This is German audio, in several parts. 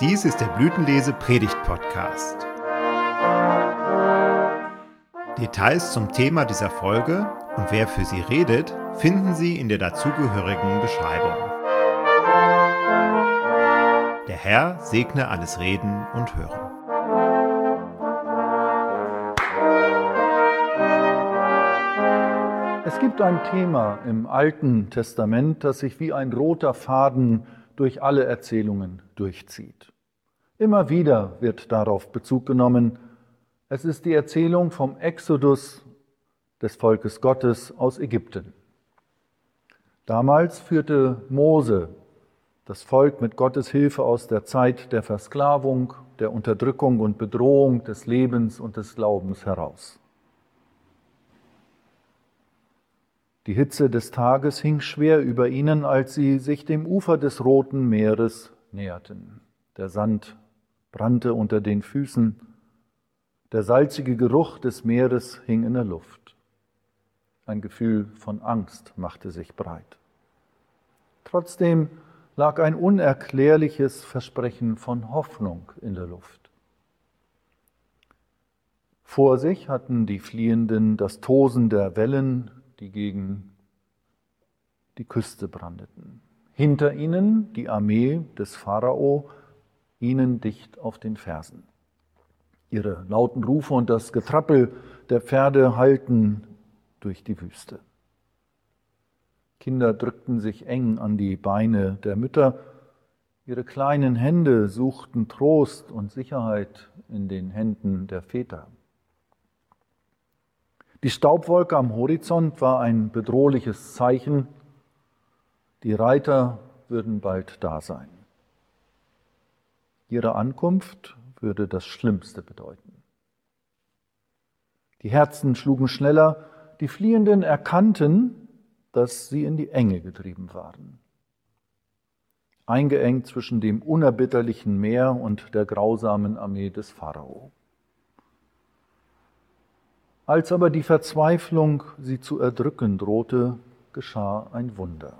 Dies ist der Blütenlese-Predigt-Podcast. Details zum Thema dieser Folge und wer für sie redet, finden Sie in der dazugehörigen Beschreibung. Der Herr segne alles Reden und Hören. Es gibt ein Thema im Alten Testament, das sich wie ein roter Faden durch alle Erzählungen durchzieht. Immer wieder wird darauf Bezug genommen. Es ist die Erzählung vom Exodus des Volkes Gottes aus Ägypten. Damals führte Mose das Volk mit Gottes Hilfe aus der Zeit der Versklavung, der Unterdrückung und Bedrohung des Lebens und des Glaubens heraus. Die Hitze des Tages hing schwer über ihnen, als sie sich dem Ufer des Roten Meeres näherten. Der Sand brannte unter den Füßen, der salzige Geruch des Meeres hing in der Luft. Ein Gefühl von Angst machte sich breit. Trotzdem lag ein unerklärliches Versprechen von Hoffnung in der Luft. Vor sich hatten die Fliehenden das Tosen der Wellen, die gegen die Küste brandeten. Hinter ihnen die Armee des Pharao, ihnen dicht auf den Fersen. Ihre lauten Rufe und das Getrappel der Pferde hallten durch die Wüste. Kinder drückten sich eng an die Beine der Mütter. Ihre kleinen Hände suchten Trost und Sicherheit in den Händen der Väter. Die Staubwolke am Horizont war ein bedrohliches Zeichen. Die Reiter würden bald da sein. Ihre Ankunft würde das Schlimmste bedeuten. Die Herzen schlugen schneller. Die Fliehenden erkannten, dass sie in die Enge getrieben waren. Eingeengt zwischen dem unerbitterlichen Meer und der grausamen Armee des Pharao. Als aber die Verzweiflung sie zu erdrücken drohte, geschah ein Wunder.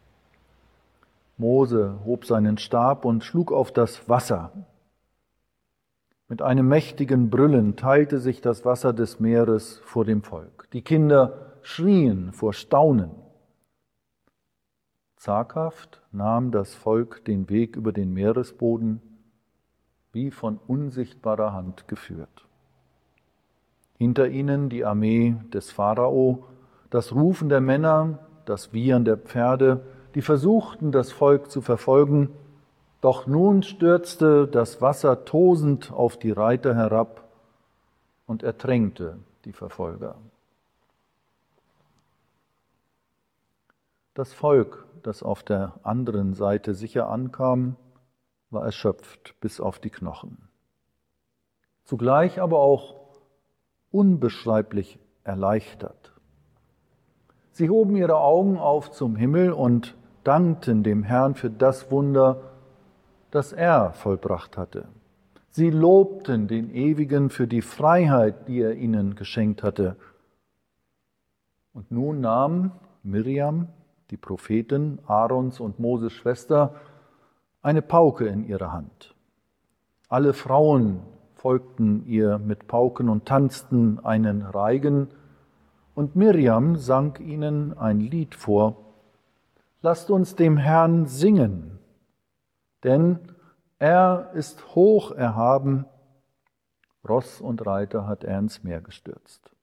Mose hob seinen Stab und schlug auf das Wasser. Mit einem mächtigen Brüllen teilte sich das Wasser des Meeres vor dem Volk. Die Kinder schrien vor Staunen. Zaghaft nahm das Volk den Weg über den Meeresboden, wie von unsichtbarer Hand geführt. Hinter ihnen die Armee des Pharao, das Rufen der Männer, das Wiehern der Pferde, die versuchten, das Volk zu verfolgen. Doch nun stürzte das Wasser tosend auf die Reiter herab und ertränkte die Verfolger. Das Volk, das auf der anderen Seite sicher ankam, war erschöpft bis auf die Knochen. Zugleich aber auch unbeschreiblich erleichtert. Sie hoben ihre Augen auf zum Himmel und dankten dem Herrn für das Wunder, das er vollbracht hatte. Sie lobten den Ewigen für die Freiheit, die er ihnen geschenkt hatte. Und nun nahm Miriam, die Prophetin, Aarons und Moses Schwester, eine Pauke in ihre Hand. Alle Frauen folgten ihr mit Pauken und tanzten einen Reigen, und Miriam sang ihnen ein Lied vor. Lasst uns dem Herrn singen, denn er ist hoch erhaben, Ross und Reiter hat er ins Meer gestürzt.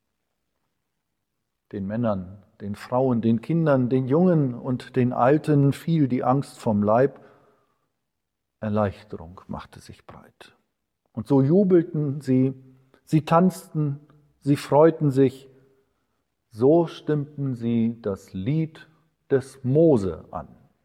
Den Männern, den Frauen, den Kindern, den Jungen und den Alten fiel die Angst vom Leib. Erleichterung machte sich breit. Und so jubelten sie tanzten, sie freuten sich, so stimmten sie das Lied des Mose an.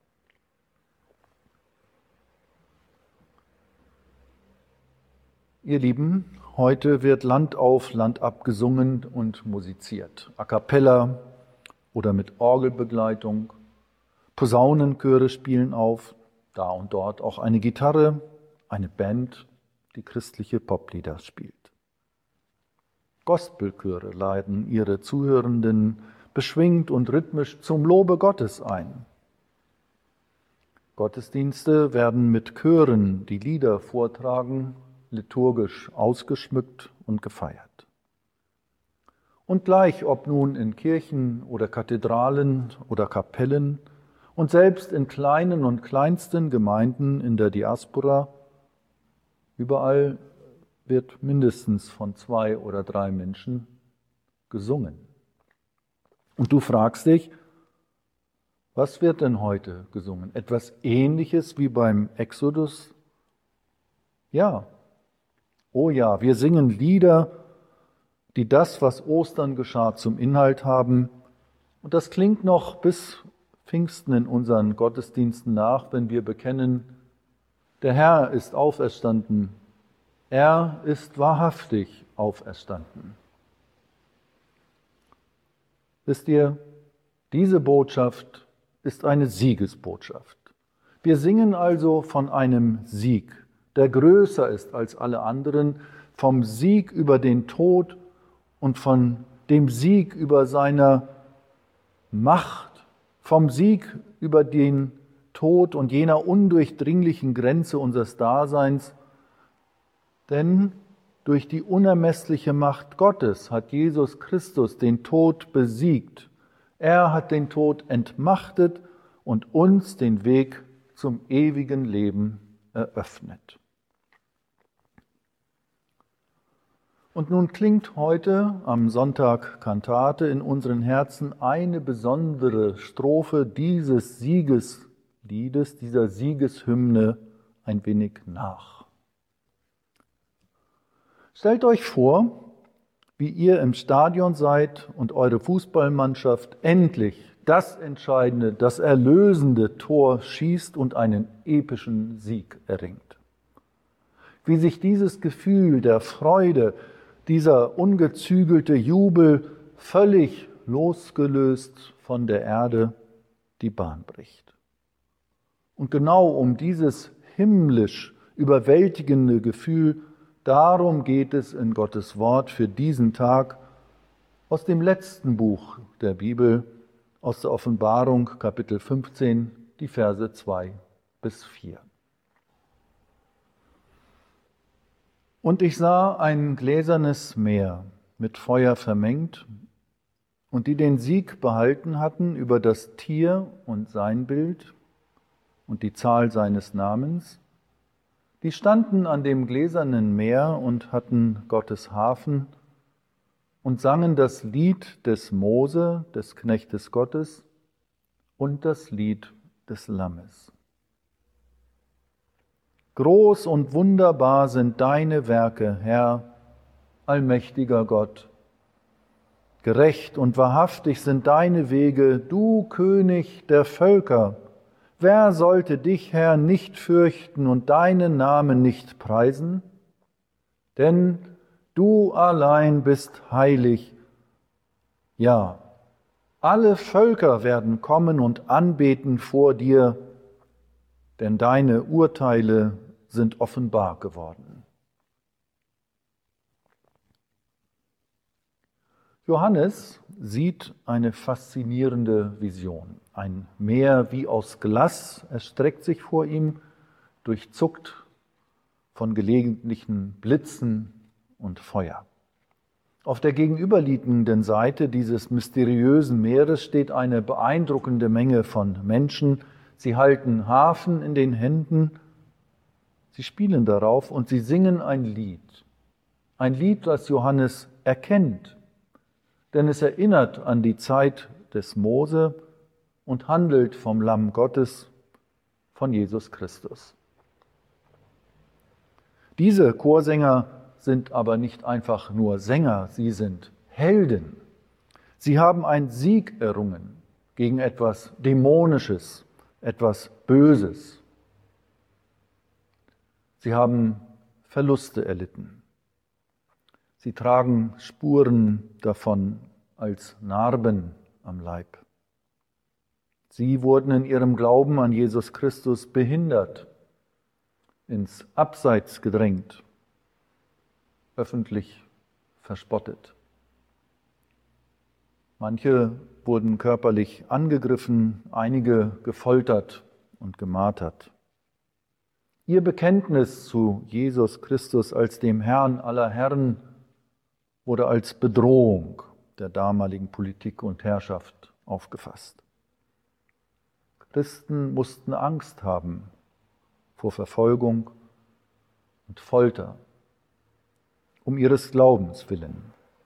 Ihr Lieben, heute wird Land auf, Land ab gesungen und musiziert. A cappella oder mit Orgelbegleitung. Posaunenchöre spielen auf, da und dort auch eine Gitarre, eine Band, die christliche Poplieder spielt. Gospelchöre laden ihre Zuhörenden beschwingt und rhythmisch zum Lobe Gottes ein. Gottesdienste werden mit Chören die Lieder vortragen, liturgisch ausgeschmückt und gefeiert. Und gleich, ob nun in Kirchen oder Kathedralen oder Kapellen und selbst in kleinen und kleinsten Gemeinden in der Diaspora, überall wird mindestens von 2 oder 3 Menschen gesungen. Und du fragst dich, was wird denn heute gesungen? Etwas Ähnliches wie beim Exodus? Ja, oh ja, wir singen Lieder, die das, was Ostern geschah, zum Inhalt haben. Und das klingt noch bis Pfingsten in unseren Gottesdiensten nach, wenn wir bekennen, der Herr ist auferstanden, er ist wahrhaftig auferstanden. Wisst ihr, diese Botschaft ist eine Siegesbotschaft. Wir singen also von einem Sieg, der größer ist als alle anderen, vom Sieg über den Tod und von dem Sieg über seine Macht, vom Sieg über den Tod und jener undurchdringlichen Grenze unseres Daseins. Denn durch die unermessliche Macht Gottes hat Jesus Christus den Tod besiegt. Er hat den Tod entmachtet und uns den Weg zum ewigen Leben eröffnet. Und nun klingt heute am Sonntag Kantate in unseren Herzen eine besondere Strophe dieses Siegesliedes, dieser Siegeshymne ein wenig nach. Stellt euch vor, wie ihr im Stadion seid und eure Fußballmannschaft endlich das entscheidende, das erlösende Tor schießt und einen epischen Sieg erringt. Wie sich dieses Gefühl der Freude, dieser ungezügelte Jubel völlig losgelöst von der Erde die Bahn bricht. Und genau um dieses himmlisch überwältigende Gefühl, darum geht es in Gottes Wort für diesen Tag aus dem letzten Buch der Bibel, aus der Offenbarung, Kapitel 15, die Verse 2 bis 4. Und ich sah ein gläsernes Meer mit Feuer vermengt, und die den Sieg behalten hatten über das Tier und sein Bild und die Zahl seines Namens, die standen an dem gläsernen Meer und hatten Gottes Hafen und sangen das Lied des Mose, des Knechtes Gottes, und das Lied des Lammes. Groß und wunderbar sind deine Werke, Herr, allmächtiger Gott. Gerecht und wahrhaftig sind deine Wege, du König der Völker. Wer sollte dich, Herr, nicht fürchten und deinen Namen nicht preisen? Denn du allein bist heilig. Ja, alle Völker werden kommen und anbeten vor dir, denn deine Urteile sind offenbar geworden. Johannes sieht eine faszinierende Vision. Ein Meer wie aus Glas erstreckt sich vor ihm, durchzuckt von gelegentlichen Blitzen und Feuer. Auf der gegenüberliegenden Seite dieses mysteriösen Meeres steht eine beeindruckende Menge von Menschen. Sie halten Harfen in den Händen, sie spielen darauf und sie singen ein Lied. Ein Lied, das Johannes erkennt, denn es erinnert an die Zeit des Mose und handelt vom Lamm Gottes, von Jesus Christus. Diese Chorsänger sind aber nicht einfach nur Sänger, sie sind Helden. Sie haben einen Sieg errungen gegen etwas Dämonisches, etwas Böses. Sie haben Verluste erlitten. Sie tragen Spuren davon als Narben am Leib. Sie wurden in ihrem Glauben an Jesus Christus behindert, ins Abseits gedrängt, öffentlich verspottet. Manche wurden körperlich angegriffen, einige gefoltert und gemartert. Ihr Bekenntnis zu Jesus Christus als dem Herrn aller Herren wurde als Bedrohung der damaligen Politik und Herrschaft aufgefasst. Christen mussten Angst haben vor Verfolgung und Folter um ihres Glaubens willen.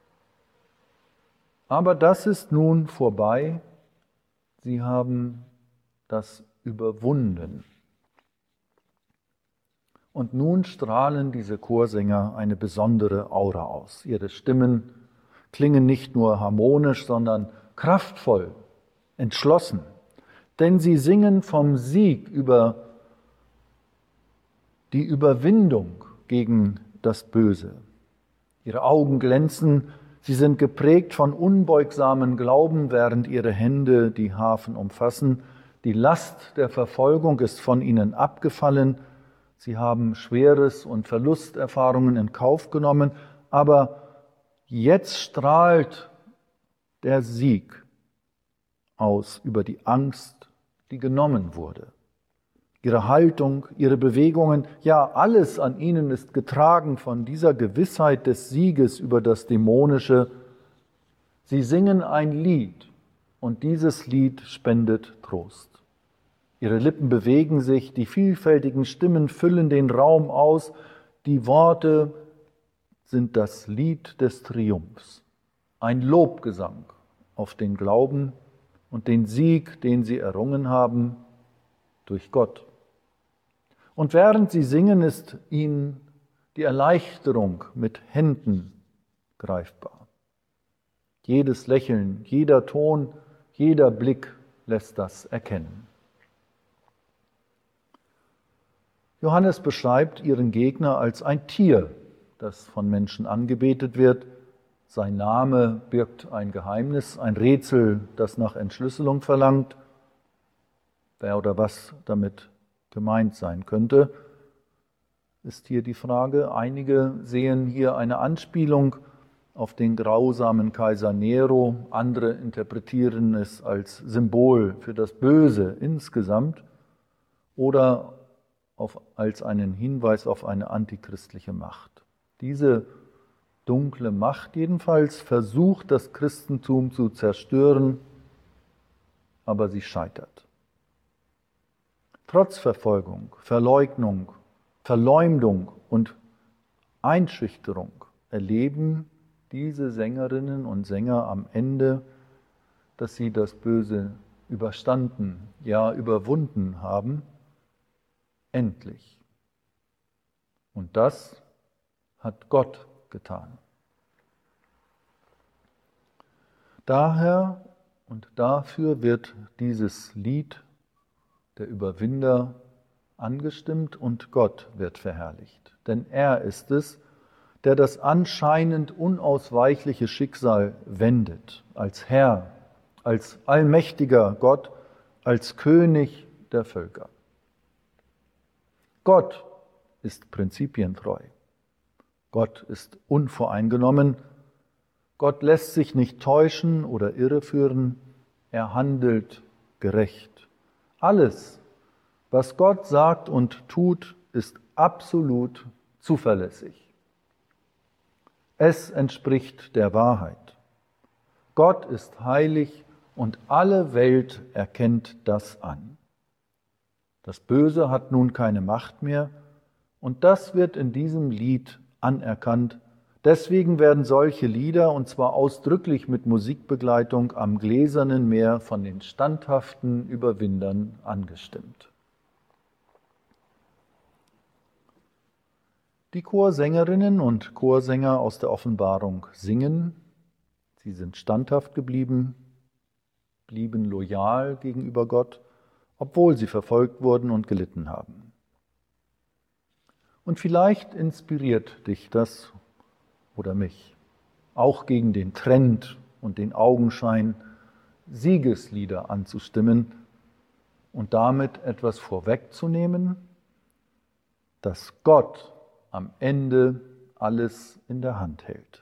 Aber das ist nun vorbei. Sie haben das überwunden. Und nun strahlen diese Chorsänger eine besondere Aura aus. Ihre Stimmen klingen nicht nur harmonisch, sondern kraftvoll, entschlossen. Denn sie singen vom Sieg über die Überwindung gegen das Böse. Ihre Augen glänzen, sie sind geprägt von unbeugsamen Glauben, während ihre Hände die Harfen umfassen. Die Last der Verfolgung ist von ihnen abgefallen. Sie haben Schweres und Verlusterfahrungen in Kauf genommen, aber jetzt strahlt der Sieg aus über die Angst, die genommen wurde. Ihre Haltung, ihre Bewegungen, ja, alles an ihnen ist getragen von dieser Gewissheit des Sieges über das Dämonische. Sie singen ein Lied und dieses Lied spendet Trost. Ihre Lippen bewegen sich, die vielfältigen Stimmen füllen den Raum aus, die Worte sind das Lied des Triumphs, ein Lobgesang auf den Glauben und den Sieg, den sie errungen haben durch Gott. Und während sie singen, ist ihnen die Erleichterung mit Händen greifbar. Jedes Lächeln, jeder Ton, jeder Blick lässt das erkennen. Johannes beschreibt ihren Gegner als ein Tier, das von Menschen angebetet wird. Sein Name birgt ein Geheimnis, ein Rätsel, das nach Entschlüsselung verlangt. Wer oder was damit gemeint sein könnte, ist hier die Frage. Einige sehen hier eine Anspielung auf den grausamen Kaiser Nero, andere interpretieren es als Symbol für das Böse insgesamt oder als einen Hinweis auf eine antichristliche Macht. Diese dunkle Macht jedenfalls versucht, das Christentum zu zerstören, aber sie scheitert. Trotz Verfolgung, Verleugnung, Verleumdung und Einschüchterung erleben diese Sängerinnen und Sänger am Ende, dass sie das Böse überstanden, ja überwunden haben, endlich. Und das hat Gott getan. Daher und dafür wird dieses Lied der Überwinder angestimmt und Gott wird verherrlicht. Denn er ist es, der das anscheinend unausweichliche Schicksal wendet, als Herr, als allmächtiger Gott, als König der Völker. Gott ist prinzipientreu. Gott ist unvoreingenommen. Gott lässt sich nicht täuschen oder irreführen. Er handelt gerecht. Alles, was Gott sagt und tut, ist absolut zuverlässig. Es entspricht der Wahrheit. Gott ist heilig und alle Welt erkennt das an. Das Böse hat nun keine Macht mehr und das wird in diesem Lied anerkannt. Deswegen werden solche Lieder, und zwar ausdrücklich mit Musikbegleitung, am gläsernen Meer von den standhaften Überwindern angestimmt. Die Chorsängerinnen und Chorsänger aus der Offenbarung singen. Sie sind standhaft geblieben, blieben loyal gegenüber Gott, obwohl sie verfolgt wurden und gelitten haben. Und vielleicht inspiriert dich das oder mich, auch gegen den Trend und den Augenschein, Siegeslieder anzustimmen und damit etwas vorwegzunehmen, dass Gott am Ende alles in der Hand hält.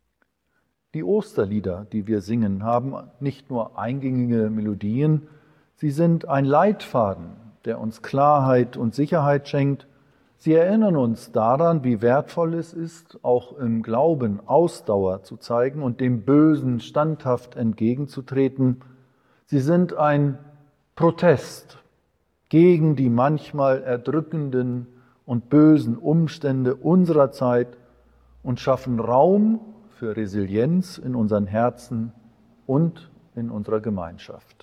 Die Osterlieder, die wir singen, haben nicht nur eingängige Melodien, Sie sind ein Leitfaden, der uns Klarheit und Sicherheit schenkt. Sie erinnern uns daran, wie wertvoll es ist, auch im Glauben Ausdauer zu zeigen und dem Bösen standhaft entgegenzutreten. Sie sind ein Protest gegen die manchmal erdrückenden und bösen Umstände unserer Zeit und schaffen Raum für Resilienz in unseren Herzen und in unserer Gemeinschaft.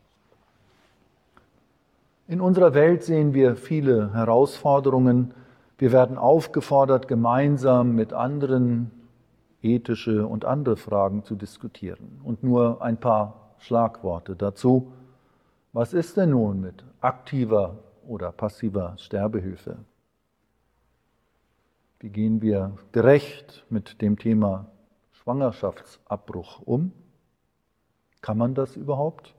In unserer Welt sehen wir viele Herausforderungen. Wir werden aufgefordert, gemeinsam mit anderen ethische und andere Fragen zu diskutieren. Und nur ein paar Schlagworte dazu. Was ist denn nun mit aktiver oder passiver Sterbehilfe? Wie gehen wir gerecht mit dem Thema Schwangerschaftsabbruch um? Kann man das überhaupt?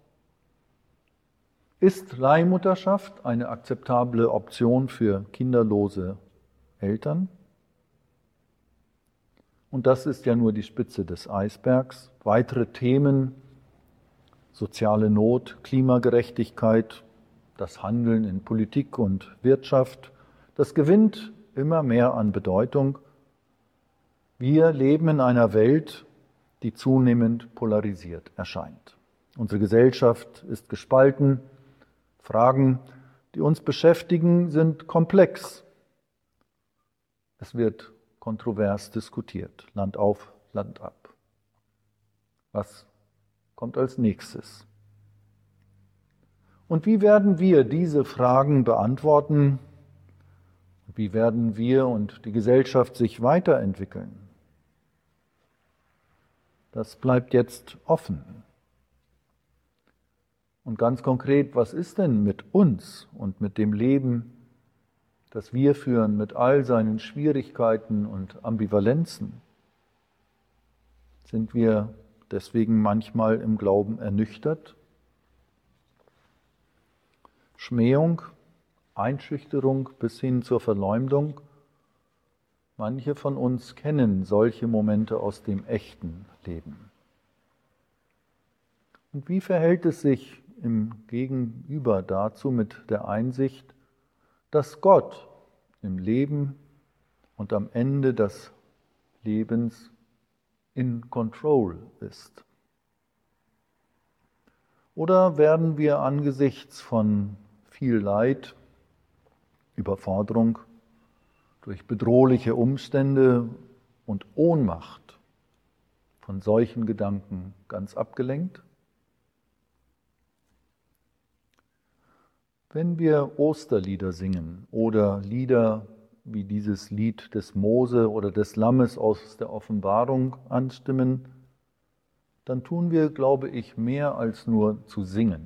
Ist Leihmutterschaft eine akzeptable Option für kinderlose Eltern? Und das ist ja nur die Spitze des Eisbergs. Weitere Themen: soziale Not, Klimagerechtigkeit, das Handeln in Politik und Wirtschaft, das gewinnt immer mehr an Bedeutung. Wir leben in einer Welt, die zunehmend polarisiert erscheint. Unsere Gesellschaft ist gespalten. Fragen, die uns beschäftigen, sind komplex. Es wird kontrovers diskutiert, Land auf, Land ab. Was kommt als nächstes? Und wie werden wir diese Fragen beantworten? Wie werden wir und die Gesellschaft sich weiterentwickeln? Das bleibt jetzt offen. Und ganz konkret, was ist denn mit uns und mit dem Leben, das wir führen, mit all seinen Schwierigkeiten und Ambivalenzen? Sind wir deswegen manchmal im Glauben ernüchtert? Schmähung, Einschüchterung bis hin zur Verleumdung? Manche von uns kennen solche Momente aus dem echten Leben. Und wie verhält es sich im Gegenüber dazu mit der Einsicht, dass Gott im Leben und am Ende des Lebens in Control ist? Oder werden wir angesichts von viel Leid, Überforderung, durch bedrohliche Umstände und Ohnmacht von solchen Gedanken ganz abgelenkt? Wenn wir Osterlieder singen oder Lieder wie dieses Lied des Mose oder des Lammes aus der Offenbarung anstimmen, dann tun wir, glaube ich, mehr als nur zu singen.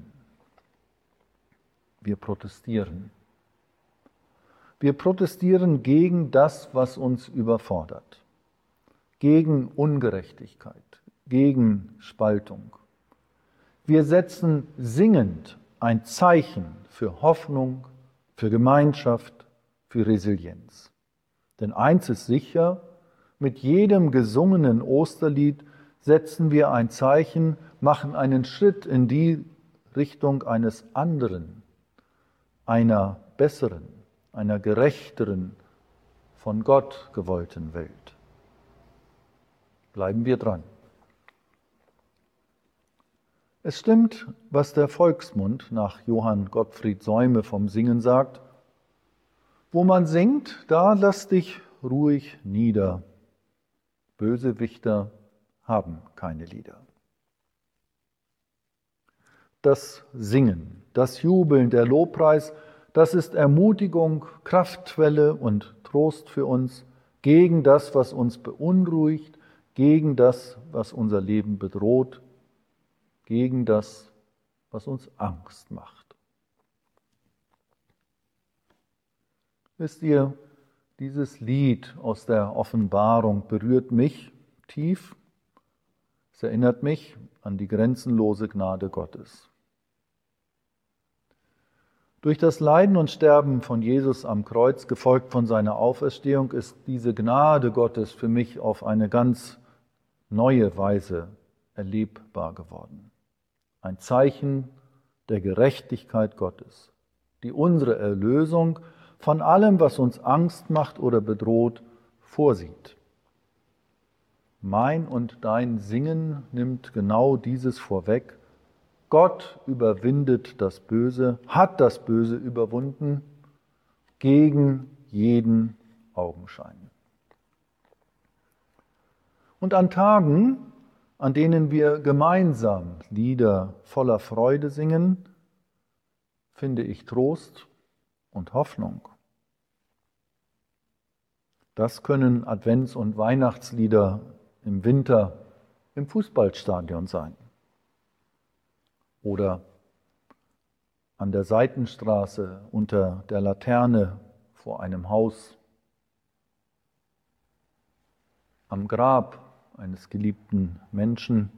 Wir protestieren. Wir protestieren gegen das, was uns überfordert, gegen Ungerechtigkeit, gegen Spaltung. Wir setzen singend ein Zeichen für Hoffnung, für Gemeinschaft, für Resilienz. Denn eins ist sicher, mit jedem gesungenen Osterlied setzen wir ein Zeichen, machen einen Schritt in die Richtung eines anderen, einer besseren, einer gerechteren, von Gott gewollten Welt. Bleiben wir dran. Es stimmt, was der Volksmund nach Johann Gottfried Säume vom Singen sagt: Wo man singt, da lass dich ruhig nieder. Bösewichter haben keine Lieder. Das Singen, das Jubeln, der Lobpreis, das ist Ermutigung, Kraftquelle und Trost für uns gegen das, was uns beunruhigt, gegen das, was unser Leben bedroht, gegen das, was uns Angst macht. Wisst ihr, dieses Lied aus der Offenbarung berührt mich tief. Es erinnert mich an die grenzenlose Gnade Gottes. Durch das Leiden und Sterben von Jesus am Kreuz, gefolgt von seiner Auferstehung, ist diese Gnade Gottes für mich auf eine ganz neue Weise erlebbar geworden. Ein Zeichen der Gerechtigkeit Gottes, die unsere Erlösung von allem, was uns Angst macht oder bedroht, vorsieht. Mein und dein Singen nimmt genau dieses vorweg. Gott überwindet das Böse, hat das Böse überwunden, gegen jeden Augenschein. Und an Tagen, an denen wir gemeinsam Lieder voller Freude singen, finde ich Trost und Hoffnung. Das können Advents- und Weihnachtslieder im Winter im Fußballstadion sein oder an der Seitenstraße unter der Laterne vor einem Haus, am Grab eines geliebten Menschen.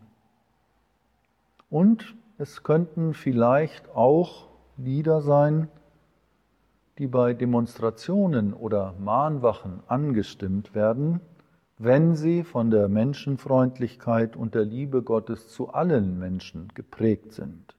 Und es könnten vielleicht auch Lieder sein, die bei Demonstrationen oder Mahnwachen angestimmt werden, wenn sie von der Menschenfreundlichkeit und der Liebe Gottes zu allen Menschen geprägt sind.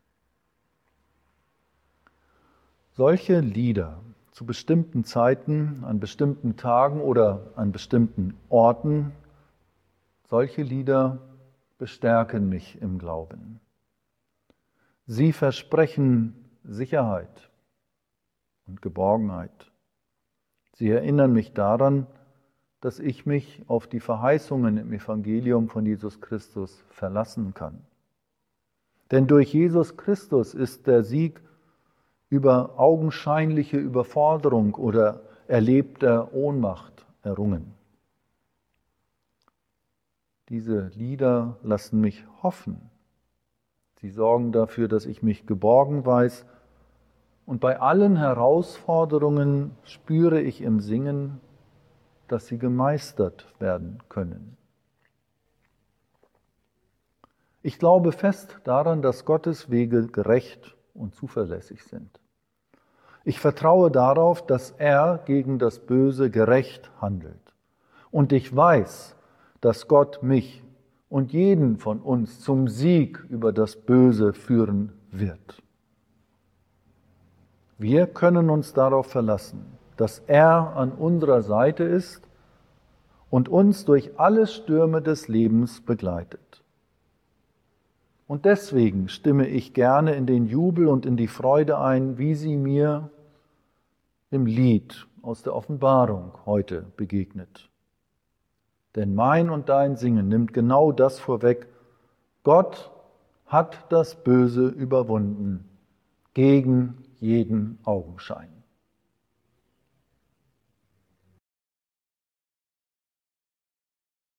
Solche Lieder zu bestimmten Zeiten, an bestimmten Tagen oder an bestimmten Orten, solche Lieder bestärken mich im Glauben. Sie versprechen Sicherheit und Geborgenheit. Sie erinnern mich daran, dass ich mich auf die Verheißungen im Evangelium von Jesus Christus verlassen kann. Denn durch Jesus Christus ist der Sieg über augenscheinliche Überforderung oder erlebter Ohnmacht errungen. Diese Lieder lassen mich hoffen. Sie sorgen dafür, dass ich mich geborgen weiß. Und bei allen Herausforderungen spüre ich im Singen, dass sie gemeistert werden können. Ich glaube fest daran, dass Gottes Wege gerecht und zuverlässig sind. Ich vertraue darauf, dass er gegen das Böse gerecht handelt. Und ich weiß, dass Gott mich und jeden von uns zum Sieg über das Böse führen wird. Wir können uns darauf verlassen, dass er an unserer Seite ist und uns durch alle Stürme des Lebens begleitet. Und deswegen stimme ich gerne in den Jubel und in die Freude ein, wie sie mir im Lied aus der Offenbarung heute begegnet. Denn mein und dein Singen nimmt genau das vorweg. Gott hat das Böse überwunden, gegen jeden Augenschein.